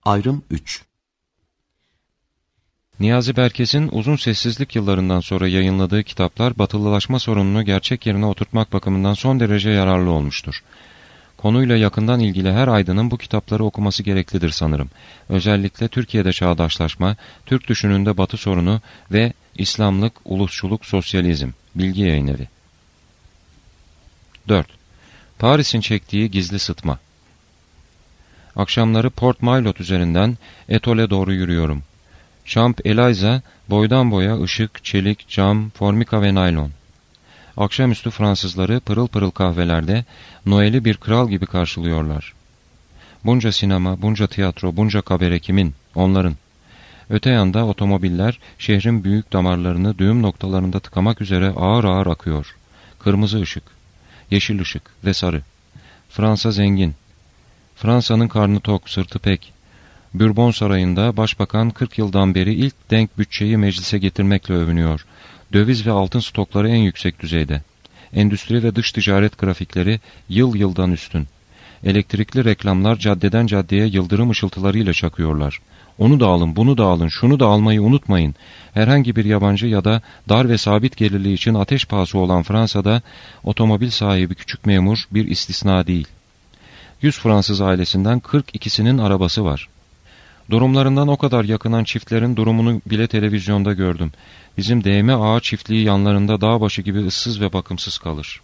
Ayrım 3. Niyazi Berkes'in uzun sessizlik yıllarından sonra yayınladığı kitaplar batılılaşma sorununu gerçek yerine oturtmak bakımından son derece yararlı olmuştur. Konuyla yakından ilgili her aydının bu kitapları okuması gereklidir sanırım. Özellikle Türkiye'de çağdaşlaşma, Türk düşününde Batı sorunu ve İslamlık, ulusçuluk, sosyalizm. Bilgi Yayınevi. 4. Paris'in çektiği gizli sıtma. Akşamları Port Maillot üzerinden Etol'e doğru yürüyorum. Champs-Élysées, boydan boya ışık, çelik, cam, formika ve naylon. Akşamüstü Fransızları pırıl pırıl kahvelerde Noel'i bir kral gibi karşılıyorlar. Bunca sinema, bunca tiyatro, bunca kabare kimin? Onların. Öte yanda otomobiller şehrin büyük damarlarını düğüm noktalarında tıkamak üzere ağır ağır akıyor. Kırmızı ışık, yeşil ışık ve sarı. Fransa zengin. Fransa'nın karnı tok, sırtı pek. Bourbon Sarayı'nda başbakan 40 yıldan beri ilk denk bütçeyi meclise getirmekle övünüyor. Döviz ve altın stokları en yüksek düzeyde. Endüstri ve dış ticaret grafikleri yıl yıldan üstün. Elektrikli reklamlar caddeden caddeye yıldırım ışıltılarıyla çakıyorlar. Onu da alın, bunu da alın, şunu da almayı unutmayın. Herhangi bir yabancı ya da dar ve sabit gelirli için ateş pahası olan Fransa'da otomobil sahibi küçük memur bir istisna değil. 100 Fransız ailesinden 42'sinin arabası var. Durumlarından o kadar yakınan çiftlerin durumunu bile televizyonda gördüm. Bizim değme ağa çiftliği yanlarında dağ başı gibi ıssız ve bakımsız kalır.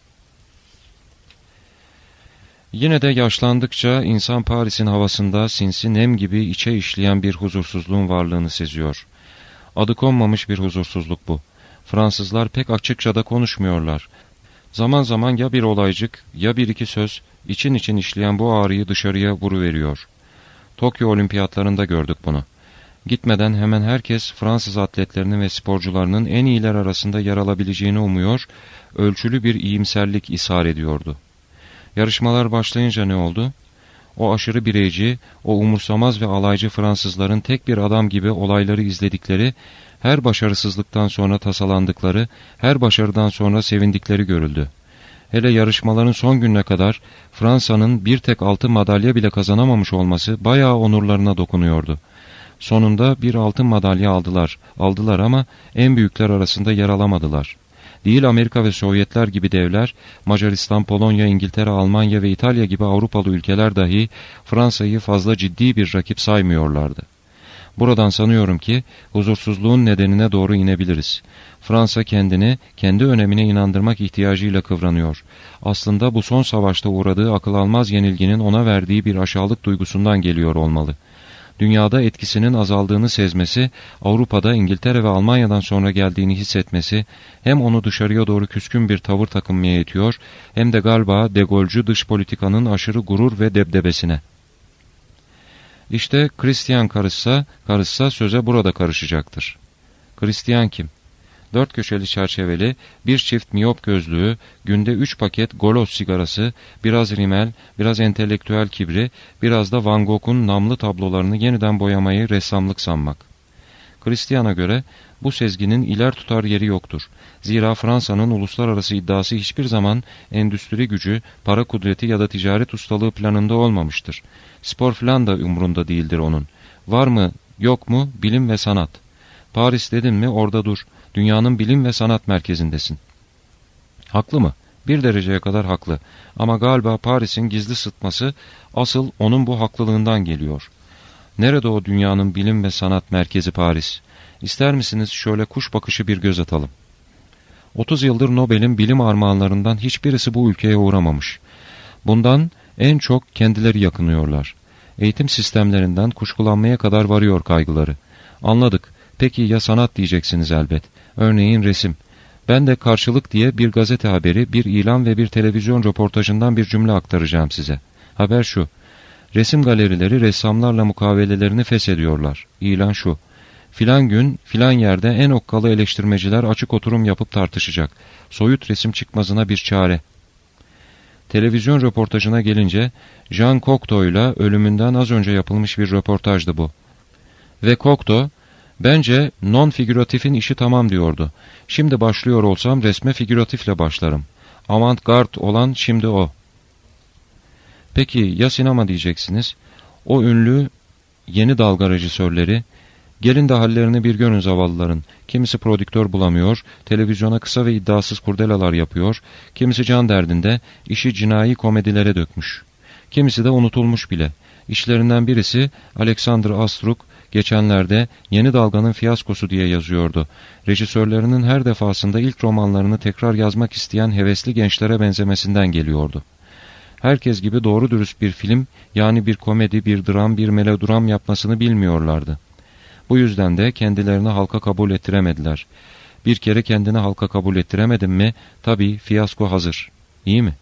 Yine de yaşlandıkça insan Paris'in havasında sinsi nem gibi içe işleyen bir huzursuzluğun varlığını seziyor. Adı konmamış bir huzursuzluk bu. Fransızlar pek açıkça da konuşmuyorlar. Zaman zaman ya bir olaycık ya bir iki söz için işleyen bu ağrıyı dışarıya vuruveriyor. Tokyo Olimpiyatlarında gördük bunu. Gitmeden hemen herkes Fransız atletlerinin ve sporcularının en iyiler arasında yer alabileceğini umuyor, ölçülü bir iyimserlik ishar ediyordu. Yarışmalar başlayınca ne oldu? O aşırı bireyci, o umursamaz ve alaycı Fransızların tek bir adam gibi olayları izledikleri, her başarısızlıktan sonra tasalandıkları, her başarıdan sonra sevindikleri görüldü. Hele yarışmaların son gününe kadar Fransa'nın bir tek altın madalya bile kazanamamış olması bayağı onurlarına dokunuyordu. Sonunda bir altın madalya aldılar ama en büyükler arasında yer alamadılar. Değil Amerika ve Sovyetler gibi devler, Macaristan, Polonya, İngiltere, Almanya ve İtalya gibi Avrupalı ülkeler dahi Fransa'yı fazla ciddi bir rakip saymıyorlardı. Buradan sanıyorum ki huzursuzluğun nedenine doğru inebiliriz. Fransa kendini, kendi önemine inandırmak ihtiyacıyla kıvranıyor. Aslında bu son savaşta uğradığı akıl almaz yenilginin ona verdiği bir aşağılık duygusundan geliyor olmalı. Dünyada etkisinin azaldığını sezmesi, Avrupa'da İngiltere ve Almanya'dan sonra geldiğini hissetmesi, hem onu dışarıya doğru küskün bir tavır takınmaya itiyor, hem de galiba De Gaulle'cu dış politikanın aşırı gurur ve debdebesine. İşte Christian karışsa söze burada karışacaktır. Christian kim? 4 köşeli çerçeveli, bir çift miyop gözlüğü, günde 3 paket Golos sigarası, biraz rimel, biraz entelektüel kibri, biraz da Van Gogh'un namlı tablolarını yeniden boyamayı ressamlık sanmak. Christian'a göre bu sezginin iler tutar yeri yoktur. Zira Fransa'nın uluslararası iddiası hiçbir zaman endüstri gücü, para kudreti ya da ticaret ustalığı planında olmamıştır. Spor filan da umrunda değildir onun. Var mı, yok mu, bilim ve sanat. Paris dedin mi orada dur. Dünyanın bilim ve sanat merkezindesin. Haklı mı? Bir dereceye kadar haklı. Ama galiba Paris'in gizli sıtması asıl onun bu haklılığından geliyor. Nerede o dünyanın bilim ve sanat merkezi Paris? İster misiniz şöyle kuş bakışı bir göz atalım. 30 yıldır Nobel'in bilim armağanlarından hiçbirisi bu ülkeye uğramamış. Bundan en çok kendileri yakınıyorlar. Eğitim sistemlerinden kuşkulanmaya kadar varıyor kaygıları. Anladık. Peki ya sanat diyeceksiniz elbet. Örneğin resim. Ben de karşılık diye bir gazete haberi, bir ilan ve bir televizyon röportajından bir cümle aktaracağım size. Haber şu. Resim galerileri ressamlarla mukavelelerini feshediyorlar. İlan şu. Filan gün, filan yerde en okkalı eleştirmeciler açık oturum yapıp tartışacak. Soyut resim çıkmazına bir çare. Televizyon röportajına gelince, Jean Cocteau'yla ölümünden az önce yapılmış bir röportajdı bu. Ve Cocteau, bence non-figüratifin işi tamam diyordu. Şimdi başlıyor olsam resme figüratifle başlarım. Avantgard olan şimdi o. Peki ya sinema diyeceksiniz? O ünlü yeni dalga rejisörleri, gelin de hallerini bir görün zavallıların. Kimisi prodüktör bulamıyor, televizyona kısa ve iddiasız kurdelalar yapıyor, kimisi can derdinde, işi cinayi komedilere dökmüş. Kimisi de unutulmuş bile. İşlerinden birisi Alexander Astruk, geçenlerde Yeni Dalga'nın fiyaskosu diye yazıyordu. Rejisörlerinin her defasında ilk romanlarını tekrar yazmak isteyen hevesli gençlere benzemesinden geliyordu. Herkes gibi doğru dürüst bir film, yani bir komedi, bir dram, bir melodram yapmasını bilmiyorlardı. Bu yüzden de kendilerini halka kabul ettiremediler. Bir kere kendini halka kabul ettiremedin mi, tabii fiyasko hazır. İyi mi?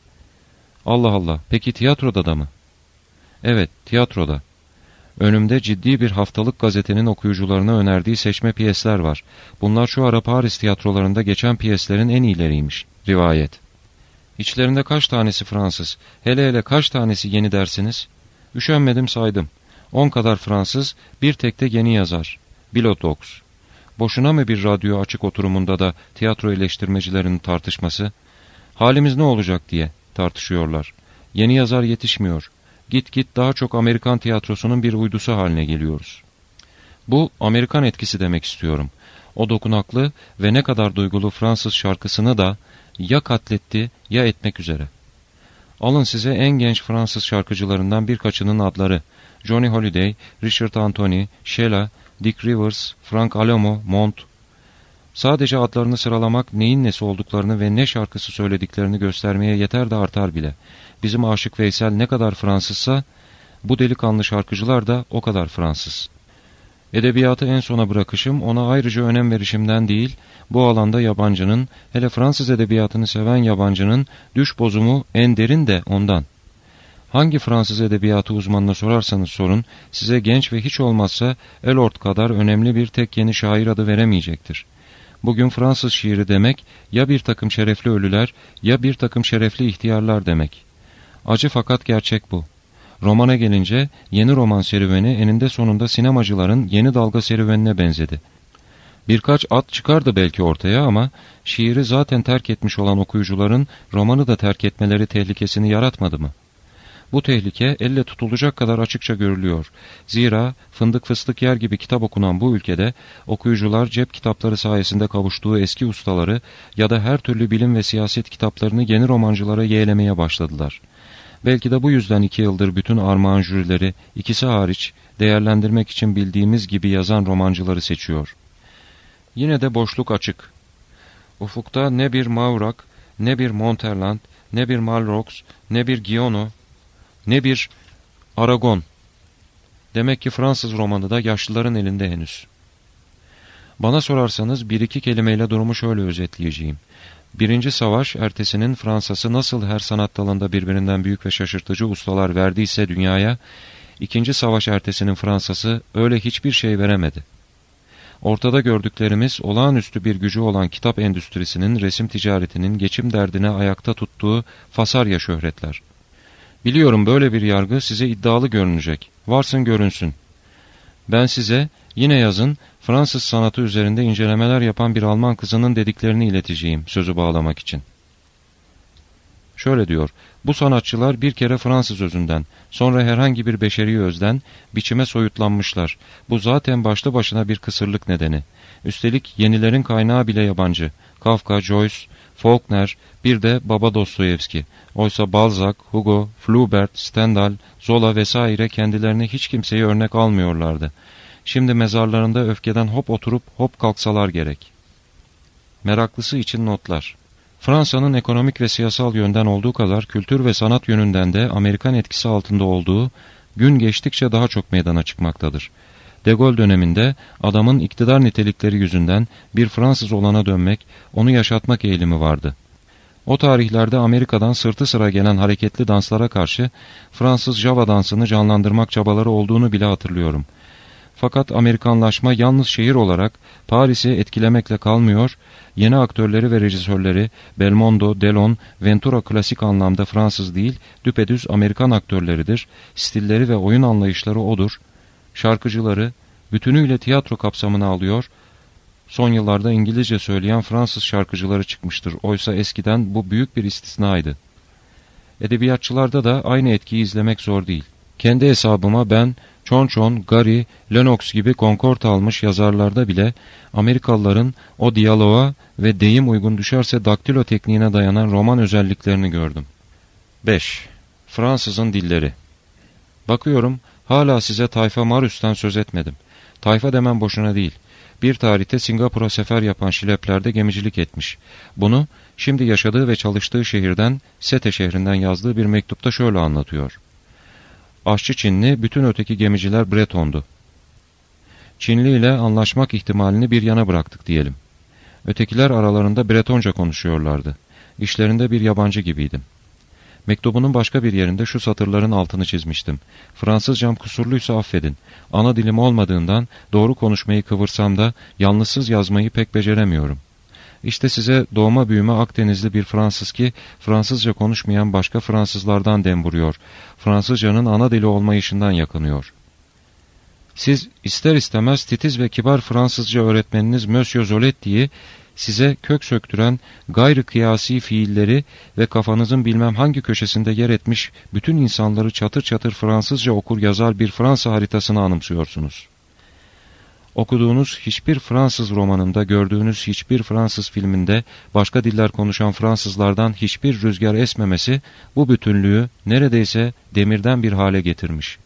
Allah Allah, peki tiyatroda da mı? Evet, tiyatroda. Önümde ciddi bir haftalık gazetenin okuyucularına önerdiği seçme piyesler var. Bunlar şu ara Paris tiyatrolarında geçen piyeslerin en iyileriymiş. Rivayet. İçlerinde kaç tanesi Fransız, hele hele kaç tanesi yeni dersiniz? Üşenmedim saydım. 10 kadar Fransız, bir tek de yeni yazar. Bilotox. Boşuna mı bir radyo açık oturumunda da tiyatro eleştirmecilerinin tartışması? Halimiz ne olacak diye tartışıyorlar. Yeni yazar yetişmiyor. Git git daha çok Amerikan tiyatrosunun bir uydusu haline geliyoruz. Bu Amerikan etkisi demek istiyorum. O dokunaklı ve ne kadar duygulu Fransız şarkısını da ya katletti ya etmek üzere. Alın size en genç Fransız şarkıcılarından birkaçının adları. Johnny Hallyday, Richard Anthony, Sheila, Dick Rivers, Frank Alamo, Mont. Sadece adlarını sıralamak neyin nesi olduklarını ve ne şarkısı söylediklerini göstermeye yeter de artar bile. Bizim Aşık Veysel ne kadar Fransızsa, bu delikanlı şarkıcılar da o kadar Fransız. Edebiyatı en sona bırakışım, ona ayrıca önem verişimden değil, bu alanda yabancının, hele Fransız edebiyatını seven yabancının düş bozumu en derin de ondan. Hangi Fransız edebiyatı uzmanına sorarsanız sorun, size genç ve hiç olmazsa Elord kadar önemli bir tek yeni şair adı veremeyecektir. Bugün Fransız şiiri demek, ya bir takım şerefli ölüler, ya bir takım şerefli ihtiyarlar demek. Acı fakat gerçek bu. Romana gelince, yeni roman serüveni eninde sonunda sinemacıların yeni dalga serüvenine benzedi. Birkaç at çıkardı belki ortaya ama şiiri zaten terk etmiş olan okuyucuların romanı da terk etmeleri tehlikesini yaratmadı mı? Bu tehlike elle tutulacak kadar açıkça görülüyor. Zira fındık fıstık yer gibi kitap okunan bu ülkede okuyucular cep kitapları sayesinde kavuştuğu eski ustaları ya da her türlü bilim ve siyaset kitaplarını yeni romancılara yeğlemeye başladılar. Belki de bu yüzden 2 yıldır bütün armağan jürileri, ikisi hariç, değerlendirmek için bildiğimiz gibi yazan romancıları seçiyor. Yine de boşluk açık. Ufukta ne bir Maurak, ne bir Monterland, ne bir Malrox, ne bir Giono, ne bir Aragon. Demek ki Fransız romanı da yaşlıların elinde henüz. Bana sorarsanız bir iki kelimeyle durumu şöyle özetleyeceğim. Birinci Savaş ertesinin Fransa'sı nasıl her sanat dalında birbirinden büyük ve şaşırtıcı ustalar verdiyse dünyaya, İkinci Savaş ertesinin Fransa'sı öyle hiçbir şey veremedi. Ortada gördüklerimiz olağanüstü bir gücü olan kitap endüstrisinin, resim ticaretinin geçim derdine ayakta tuttuğu fasarya şöhretler. Biliyorum böyle bir yargı size iddialı görünecek. Varsın görünsün. Ben size yine yazın Fransız sanatı üzerinde incelemeler yapan bir Alman kızının dediklerini ileteceğim sözü bağlamak için. Şöyle diyor, bu sanatçılar bir kere Fransız özünden, sonra herhangi bir beşeri özden biçime soyutlanmışlar. Bu zaten başlı başına bir kısırlık nedeni. Üstelik yenilerin kaynağı bile yabancı. Kafka, Joyce, Faulkner, bir de Baba Dostoyevski. Oysa Balzac, Hugo, Flaubert, Stendhal, Zola vesaire kendilerine hiç kimseyi örnek almıyorlardı. Şimdi mezarlarında öfkeden hop oturup hop kalksalar gerek. Meraklısı için notlar. Fransa'nın ekonomik ve siyasal yönden olduğu kadar kültür ve sanat yönünden de Amerikan etkisi altında olduğu gün geçtikçe daha çok meydana çıkmaktadır. De Gaulle döneminde adamın iktidar nitelikleri yüzünden bir Fransız olana dönmek, onu yaşatmak eğilimi vardı. O tarihlerde Amerika'dan sırtı sıra gelen hareketli danslara karşı Fransız Java dansını canlandırmak çabaları olduğunu bile hatırlıyorum. Fakat Amerikanlaşma yalnız şehir olarak Paris'i etkilemekle kalmıyor, yeni aktörleri ve rejisörleri Belmondo, Delon, Ventura klasik anlamda Fransız değil, düpedüz Amerikan aktörleridir, stilleri ve oyun anlayışları odur, şarkıcıları bütünüyle tiyatro kapsamına alıyor, son yıllarda İngilizce söyleyen Fransız şarkıcıları çıkmıştır, oysa eskiden bu büyük bir istisnaydı. Edebiyatçılarda da aynı etkiyi izlemek zor değil. Kendi hesabıma ben Chon-Chon, Gary, Lennox gibi Concord almış yazarlarda bile Amerikalıların o diyaloğa ve deyim uygun düşerse daktilo tekniğine dayanan roman özelliklerini gördüm. 5. Fransızın dilleri. Bakıyorum hala size Tayfa Marius'tan söz etmedim. Tayfa demem boşuna değil. Bir tarihte Singapur'a sefer yapan şileplerde gemicilik etmiş. Bunu şimdi yaşadığı ve çalıştığı şehirden, Sete şehrinden yazdığı bir mektupta şöyle anlatıyor. Aşçı Çinli, bütün öteki gemiciler Breton'du. Çinli ile anlaşmak ihtimalini bir yana bıraktık diyelim. Ötekiler aralarında Bretonca konuşuyorlardı. İşlerinde bir yabancı gibiydim. Mektubunun başka bir yerinde şu satırların altını çizmiştim. Fransızcam kusurluysa affedin. Ana dilim olmadığından doğru konuşmayı kıvırsam da yalnızsız yazmayı pek beceremiyorum. İşte size doğma büyüme Akdenizli bir Fransız ki Fransızca konuşmayan başka Fransızlardan dem vuruyor. Fransızcanın ana dili olmayışından yakınıyor. Siz ister istemez titiz ve kibar Fransızca öğretmeniniz Monsieur Zoletti'yi size kök söktüren gayrı kıyasi fiilleri ve kafanızın bilmem hangi köşesinde yer etmiş bütün insanları çatır çatır Fransızca okur yazar bir Fransa haritasını anımsıyorsunuz. Okuduğunuz hiçbir Fransız romanında, gördüğünüz hiçbir Fransız filminde başka diller konuşan Fransızlardan hiçbir rüzgar esmemesi bu bütünlüğü neredeyse demirden bir hale getirmiş.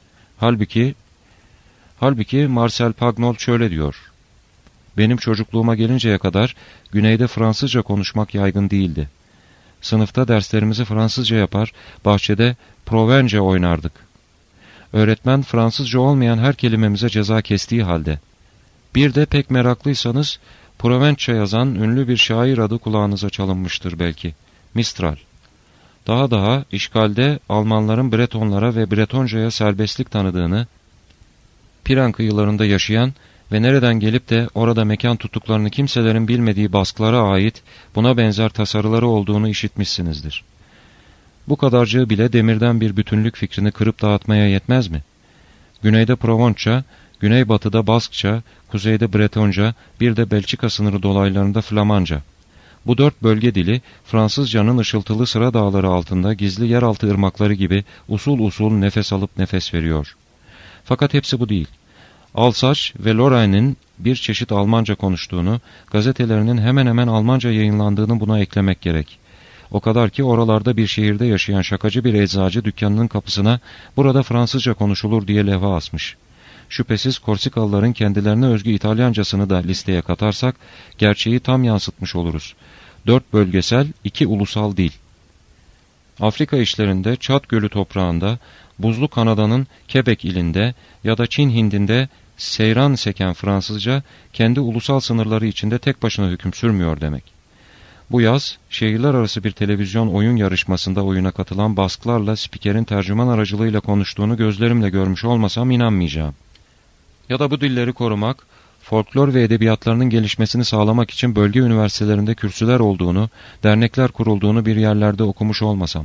Halbuki Marcel Pagnol şöyle diyor. Benim çocukluğuma gelinceye kadar güneyde Fransızca konuşmak yaygın değildi. Sınıfta derslerimizi Fransızca yapar, bahçede Provence oynardık. Öğretmen Fransızca olmayan her kelimemize ceza kestiği halde. Bir de pek meraklıysanız Provence yazan ünlü bir şair adı kulağınıza çalınmıştır belki. Mistral. Daha işgalde Almanların Bretonlara ve Bretonca'ya serbestlik tanıdığını, Piren kıyılarında yaşayan ve nereden gelip de orada mekan tuttuklarını kimselerin bilmediği baskılara ait buna benzer tasarıları olduğunu işitmişsinizdir. Bu kadarcığı bile demirden bir bütünlük fikrini kırıp dağıtmaya yetmez mi? Güneyde Provence, güneybatıda Baskça, kuzeyde Bretonca, bir de Belçika sınırı dolaylarında Flamanca. Bu dört bölge dili Fransızcanın ışıltılı sıra dağları altında gizli yeraltı ırmakları gibi usul usul nefes alıp nefes veriyor. Fakat hepsi bu değil. Alsaç ve Lorraine'in bir çeşit Almanca konuştuğunu, gazetelerinin hemen hemen Almanca yayınlandığını buna eklemek gerek. O kadar ki oralarda bir şehirde yaşayan şakacı bir eczacı dükkanının kapısına burada Fransızca konuşulur diye levha asmış. Şüphesiz Korsikalıların kendilerine özgü İtalyancasını da listeye katarsak gerçeği tam yansıtmış oluruz. 4 bölgesel, 2 ulusal dil. Afrika işlerinde Çat Gölü toprağında, Buzlu Kanada'nın Quebec ilinde ya da Çin Hindi'nde seyran seken Fransızca kendi ulusal sınırları içinde tek başına hüküm sürmüyor demek. Bu yaz şehirler arası bir televizyon oyun yarışmasında oyuna katılan baskılarla spikerin tercüman aracılığıyla konuştuğunu gözlerimle görmüş olmasam inanmayacağım. Ya da bu dilleri korumak, folklor ve edebiyatlarının gelişmesini sağlamak için bölge üniversitelerinde kürsüler olduğunu, dernekler kurulduğunu bir yerlerde okumuş olmasam.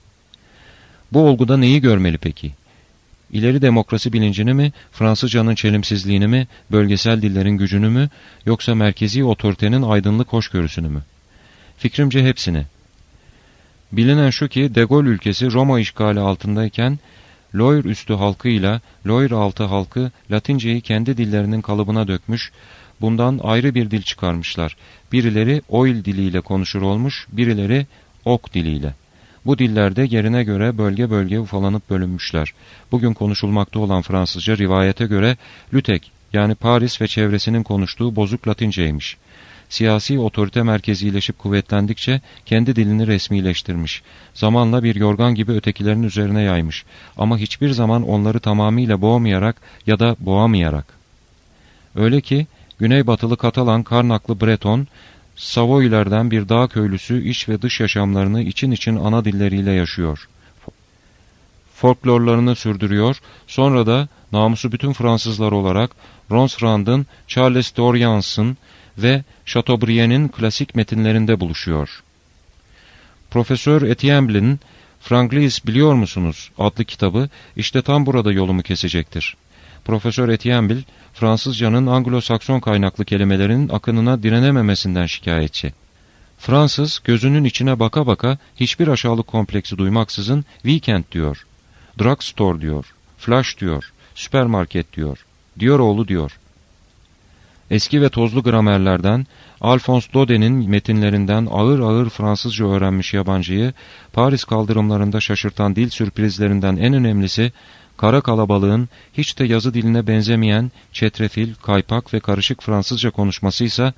Bu olguda neyi görmeli peki? İleri demokrasi bilincini mi, Fransızcanın çelimsizliğini mi, bölgesel dillerin gücünü mü, yoksa merkezi otoritenin aydınlık hoşgörüsünü mü? Fikrimce hepsini. Bilinen şu ki De Gaulle ülkesi Roma işgali altındayken Loire üstü halkıyla Loire altı halkı Latinceyi kendi dillerinin kalıbına dökmüş, bundan ayrı bir dil çıkarmışlar. Birileri Oil diliyle konuşur olmuş, birileri Ok diliyle. Bu dillerde yerine göre bölge bölge ufalanıp bölünmüşler. Bugün konuşulmakta olan Fransızca rivayete göre Lütek yani Paris ve çevresinin konuştuğu bozuk Latinceymiş. Siyasi otorite merkezileşip kuvvetlendikçe kendi dilini resmileştirmiş. Zamanla bir yorgan gibi ötekilerin üzerine yaymış. Ama hiçbir zaman onları tamamıyla boğmayarak ya da boğamayarak. Öyle ki güneybatılı Katalan Karnaklı Breton, Savoylerden bir dağ köylüsü iç ve dış yaşamlarını için ana dilleriyle yaşıyor. Folklorlarını sürdürüyor, sonra da namusu bütün Fransızlar olarak Ronsard'ın, Charles d'Orleans'ın ve Chateaubriand'in klasik metinlerinde buluşuyor. Profesör Etienne'in Franklis biliyor musunuz adlı kitabı işte tam burada yolumu kesecektir. Profesör Etienne, Fransızcanın Anglo-Sakson kaynaklı kelimelerinin akınına direnememesinden şikayetçi. Fransız gözünün içine baka baka hiçbir aşağılık kompleksi duymaksızın weekend diyor, drugstore diyor, flash diyor, süpermarket diyor. Diyor oğlu diyor. Eski ve tozlu gramerlerden, Alphonse Dauden'in metinlerinden ağır ağır Fransızca öğrenmiş yabancıyı, Paris kaldırımlarında şaşırtan dil sürprizlerinden en önemlisi, kara kalabalığın hiç de yazı diline benzemeyen çetrefil, kaypak ve karışık Fransızca konuşmasıysa,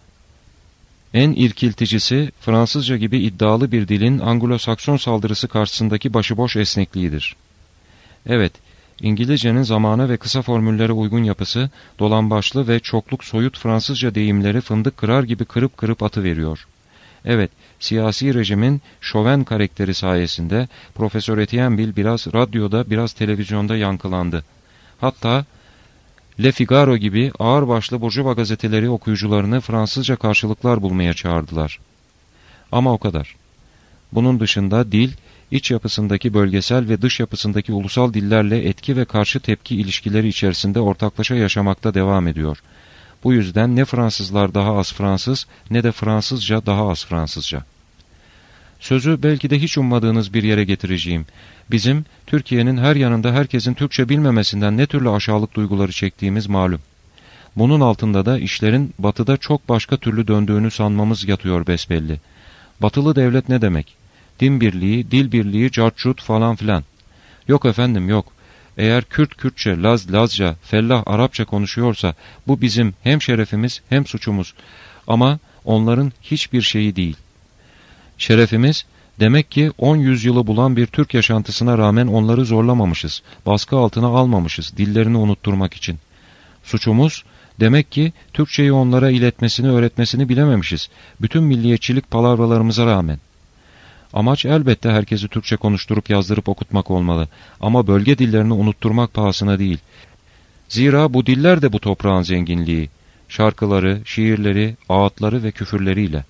en irkilticisi Fransızca gibi iddialı bir dilin Anglo-Sakson saldırısı karşısındaki başıboş esnekliğidir. Evet, İngilizcenin zamana ve kısa formüllere uygun yapısı, dolambaçlı ve çokluk soyut Fransızca deyimleri fındık kırar gibi kırıp kırıp atıveriyor. Evet, siyasi rejimin şoven karakteri sayesinde Profesör Etienne biraz radyoda biraz televizyonda yankılandı. Hatta Le Figaro gibi ağırbaşlı burjuva gazeteleri okuyucularını Fransızca karşılıklar bulmaya çağırdılar. Ama o kadar. Bunun dışında dil, iç yapısındaki bölgesel ve dış yapısındaki ulusal dillerle etki ve karşı tepki ilişkileri içerisinde ortaklaşa yaşamakta devam ediyor. Bu yüzden ne Fransızlar daha az Fransız ne de Fransızca daha az Fransızca. Sözü belki de hiç ummadığınız bir yere getireceğim. Bizim, Türkiye'nin her yanında herkesin Türkçe bilmemesinden ne türlü aşağılık duyguları çektiğimiz malum. Bunun altında da işlerin batıda çok başka türlü döndüğünü sanmamız yatıyor besbelli. Batılı devlet ne demek? Din birliği, dil birliği, cartçut falan filan. Yok efendim yok. Eğer Kürt Kürtçe, Laz Lazca, Fellah Arapça konuşuyorsa bu bizim hem şerefimiz hem suçumuz. Ama onların hiçbir şeyi değil. Şerefimiz, demek ki 10 yüzyılı bulan bir Türk yaşantısına rağmen onları zorlamamışız, baskı altına almamışız dillerini unutturmak için. Suçumuz, demek ki Türkçeyi onlara iletmesini, öğretmesini bilememişiz, bütün milliyetçilik palavralarımıza rağmen. Amaç elbette herkesi Türkçe konuşturup yazdırıp okutmak olmalı ama bölge dillerini unutturmak pahasına değil. Zira bu diller de bu toprağın zenginliği, şarkıları, şiirleri, ağıtları ve küfürleriyle.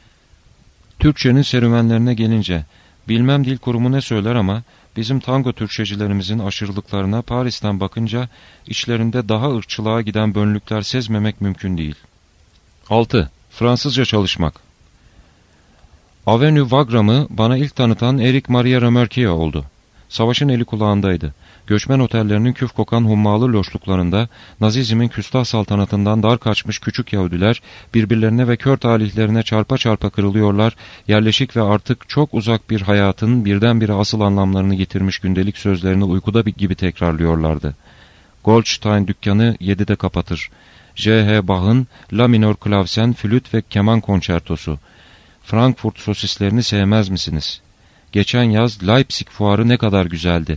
Türkçenin serüvenlerine gelince, bilmem dil kurumu ne söyler ama bizim tango Türkçecilerimizin aşırılıklarına Paris'ten bakınca içlerinde daha ırkçılığa giden bönlükler sezmemek mümkün değil. 6. Fransızca çalışmak. Avenue Wagram'ı bana ilk tanıtan Eric Maria Remarque oldu. Savaşın eli kulağındaydı. Göçmen otellerinin küf kokan hummalı loşluklarında Nazizmin küstah saltanatından dar kaçmış küçük Yahudiler birbirlerine ve kör talihlerine çarpa çarpa kırılıyorlar, yerleşik ve artık çok uzak bir hayatın birdenbire asıl anlamlarını yitirmiş gündelik sözlerini uykuda gibi tekrarlıyorlardı. Goldstein dükkanı 7'de kapatır. J.H. Bach'ın La minor klavsen, flüt ve keman konçertosu. Frankfurt sosislerini sevmez misiniz? Geçen yaz Leipzig fuarı ne kadar güzeldi.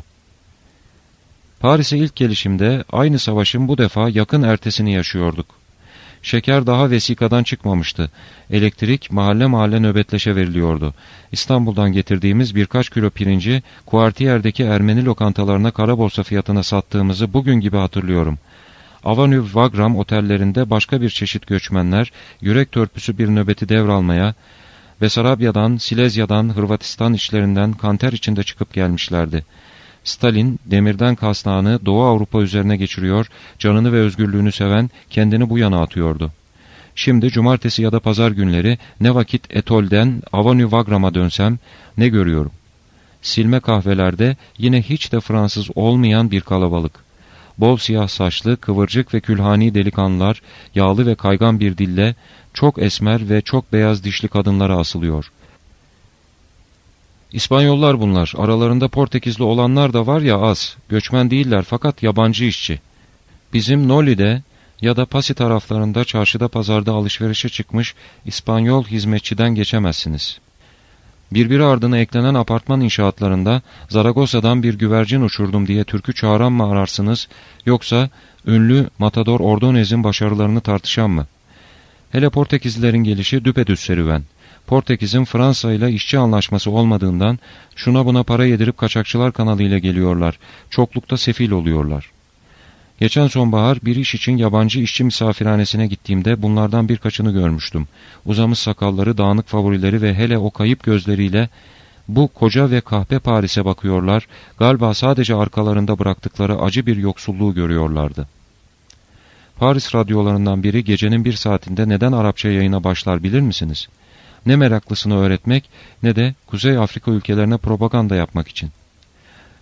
Paris'e ilk gelişimde aynı savaşın bu defa yakın ertesini yaşıyorduk. Şeker daha vesikadan çıkmamıştı. Elektrik mahalle mahalle nöbetleşe veriliyordu. İstanbul'dan getirdiğimiz birkaç kilo pirinci Kuartiyer'deki Ermeni lokantalarına kara borsa fiyatına sattığımızı bugün gibi hatırlıyorum. Avenue Wagram otellerinde başka bir çeşit göçmenler yürek törpüsü bir nöbeti devralmaya, Besarabya'dan, Silezya'dan, Hırvatistan içlerinden kanter içinde çıkıp gelmişlerdi. Stalin, demirden kasnağını Doğu Avrupa üzerine geçiriyor, canını ve özgürlüğünü seven kendini bu yana atıyordu. Şimdi cumartesi ya da pazar günleri ne vakit Etol'den Avenue Wagram'a dönsem ne görüyorum? Silme kahvelerde yine hiç de Fransız olmayan bir kalabalık. Bol siyah saçlı, kıvırcık ve külhani delikanlılar, yağlı ve kaygan bir dille, çok esmer ve çok beyaz dişli kadınlara asılıyor. İspanyollar bunlar, aralarında Portekizli olanlar da var ya az, göçmen değiller fakat yabancı işçi. Bizim Noli'de ya da Pasi taraflarında çarşıda pazarda alışverişe çıkmış İspanyol hizmetçiden geçemezsiniz. Birbiri ardına eklenen apartman inşaatlarında Zaragosa'dan bir güvercin uçurdum diye türkü çağıran mı ararsınız, yoksa ünlü Matador Ordonez'in başarılarını tartışan mı? Hele Portekizlilerin gelişi düpedüz serüven. Portekiz'in Fransa ile işçi anlaşması olmadığından şuna buna para yedirip kaçakçılar kanalıyla geliyorlar, çoklukta sefil oluyorlar. Geçen sonbahar bir iş için yabancı işçi misafirhanesine gittiğimde bunlardan birkaçını görmüştüm. Uzamış sakalları, dağınık favorileri ve hele o kayıp gözleriyle bu koca ve kahpe Paris'e bakıyorlar, galiba sadece arkalarında bıraktıkları acı bir yoksulluğu görüyorlardı. Paris radyolarından biri gecenin bir saatinde neden Arapça yayına başlar bilir misiniz? Ne meraklısını öğretmek ne de Kuzey Afrika ülkelerine propaganda yapmak için.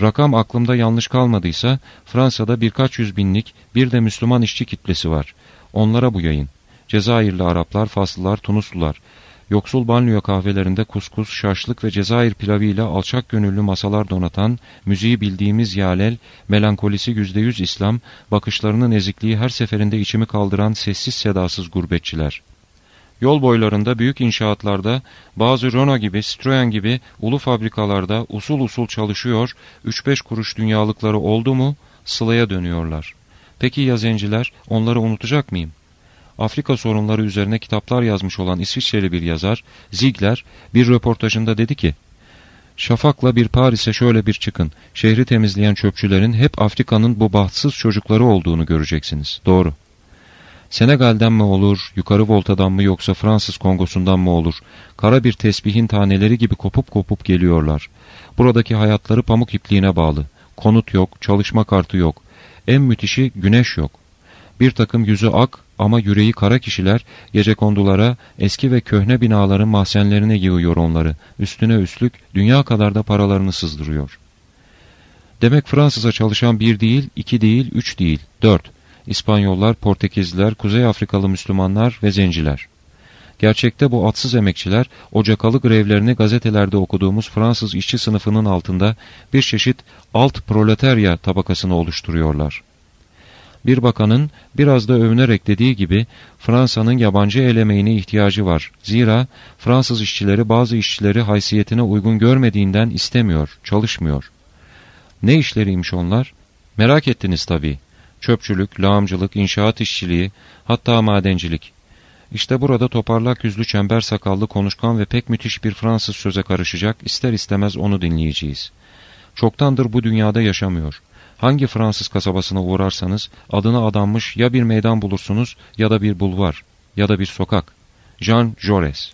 Rakam aklımda yanlış kalmadıysa Fransa'da birkaç yüz binlik bir de Müslüman işçi kitlesi var. Onlara bu yayın. Cezayirli Araplar, Faslılar, Tunuslular. Yoksul banliyö kahvelerinde kuskus, şaşlık ve Cezayir pilavıyla alçak gönüllü masalar donatan, müziği bildiğimiz yalel, melankolisi %100 İslam, bakışlarının ezikliği her seferinde içimi kaldıran sessiz sedasız gurbetçiler. Yol boylarında, büyük inşaatlarda, bazı Renault gibi, Citroen gibi ulu fabrikalarda usul usul çalışıyor, 3-5 kuruş dünyalıkları oldu mu sılaya dönüyorlar. Peki ya zenciler, onları unutacak mıyım? Afrika sorunları üzerine kitaplar yazmış olan İsviçreli bir yazar, Ziegler, bir röportajında dedi ki, "Şafakla bir Paris'e şöyle bir çıkın, şehri temizleyen çöpçülerin hep Afrika'nın bu bahtsız çocukları olduğunu göreceksiniz." Doğru. Senegal'den mi olur, yukarı voltadan mı yoksa Fransız Kongosu'ndan mı olur? Kara bir tesbihin taneleri gibi kopup kopup geliyorlar. Buradaki hayatları pamuk ipliğine bağlı. Konut yok, çalışma kartı yok. En müthişi güneş yok. Bir takım yüzü ak ama yüreği kara kişiler gecekondulara, eski ve köhne binaların mahzenlerine yığıyor onları. Üstüne üstlük dünya kadar da paralarını sızdırıyor. Demek Fransız'a çalışan 1 değil, 2 değil, 3 değil, 4. İspanyollar, Portekizliler, Kuzey Afrikalı Müslümanlar ve zenciler. Gerçekte bu atsız emekçiler, ocakalı grevlerini gazetelerde okuduğumuz Fransız işçi sınıfının altında bir çeşit alt proletarya tabakasını oluşturuyorlar. Bir bakanın biraz da övünerek dediği gibi Fransa'nın yabancı el emeğine ihtiyacı var. Zira Fransız işçileri bazı işçileri haysiyetine uygun görmediğinden istemiyor, çalışmıyor. Ne işleriymiş onlar? Merak ettiniz tabii. Çöpçülük, lağımcılık, inşaat işçiliği, hatta madencilik. İşte burada toparlak yüzlü çember sakallı konuşkan ve pek müthiş bir Fransız söze karışacak, ister istemez onu dinleyeceğiz. Çoktandır bu dünyada yaşamıyor. Hangi Fransız kasabasına uğrarsanız adına adanmış ya bir meydan bulursunuz ya da bir bulvar ya da bir sokak. Jean Jaurès.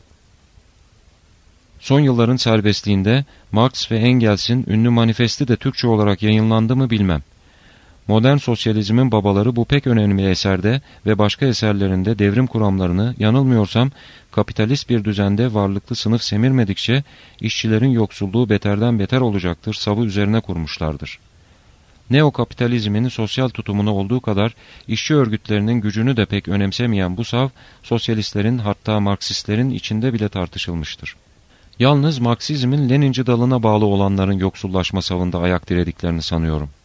Son yılların serbestliğinde Marx ve Engels'in ünlü manifesti de Türkçe olarak yayınlandı mı bilmem. Modern sosyalizmin babaları bu pek önemli eserde ve başka eserlerinde devrim kuramlarını, yanılmıyorsam kapitalist bir düzende varlıklı sınıf semirmedikçe işçilerin yoksulluğu beterden beter olacaktır savı üzerine kurmuşlardır. Neokapitalizmin sosyal tutumunu olduğu kadar işçi örgütlerinin gücünü de pek önemsemeyen bu sav, sosyalistlerin hatta Marksistlerin içinde bile tartışılmıştır. Yalnız Marksizmin Leninci dalına bağlı olanların yoksullaşma savında ayak dirediklerini sanıyorum.